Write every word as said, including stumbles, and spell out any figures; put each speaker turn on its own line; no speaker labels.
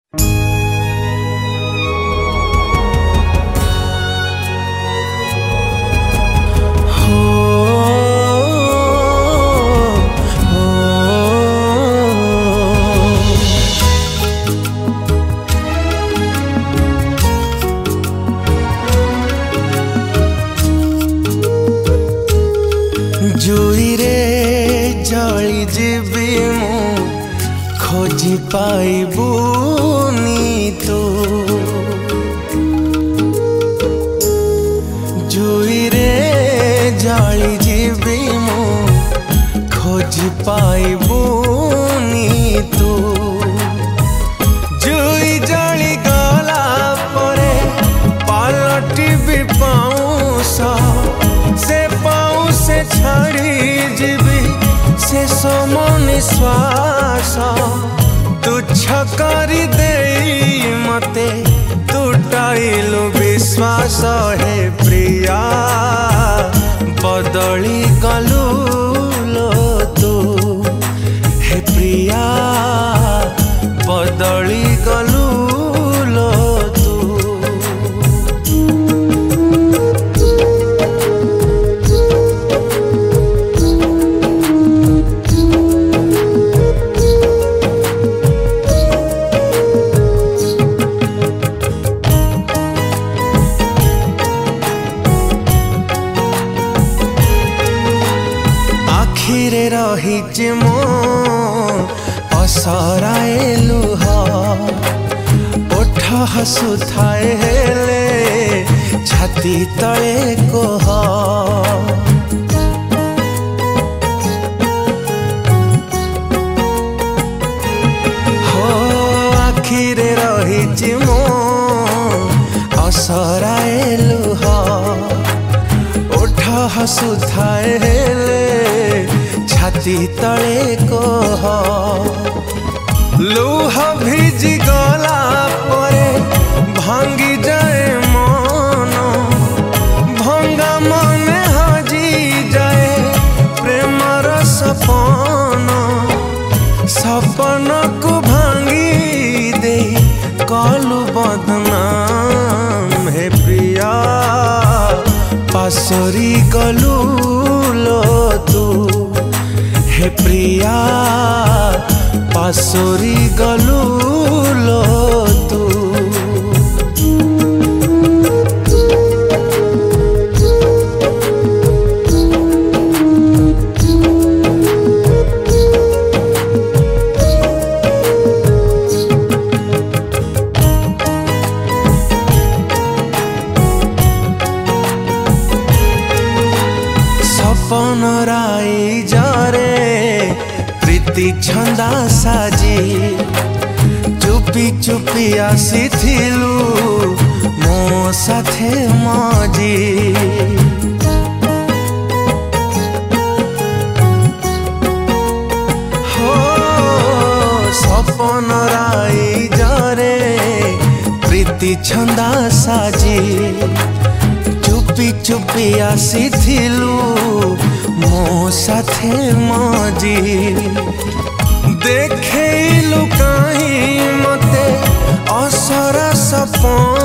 जुईरे जली जीवी मु खोजी पाइबुनी तू जुईरे जली जीवी मु खोजी पाइबुनी तू जुई जली गला परे पालटी भी पाऊस से पाऊँ से छाड़ी जीवी से सोमो निश्वास तुच्छ करी दे मते तुटाइलु विश्वास हे प्रिया बदली गलु लो तू हे प्रिया बदली गलु लो तू। आखिरे रही मो असराए लुह ओठ हसुथाए हेले छाती तले कोह हो आखिरे रही मो असराए लुह ओठ हसुथाए हेले छाती तले कोह लुह भिजी गला परे भांगी जाए मन भंगा मने हजी जाए प्रेमर सपन सपन को भांगी दे कलु बदनाम हे प्रिया पासरी गलु लो तू हे प्रिया पासरी गलु लो तू। सपन राई जारे प्रीति छंदा साजी चुपी चुपी आसी थिलु मो साथे मजी हो सपन राई जारे प्रीति छंदा साजी चुपी चुपी आसी थिलु मो साथे मजी देखेलु कहीं मते असरा सपन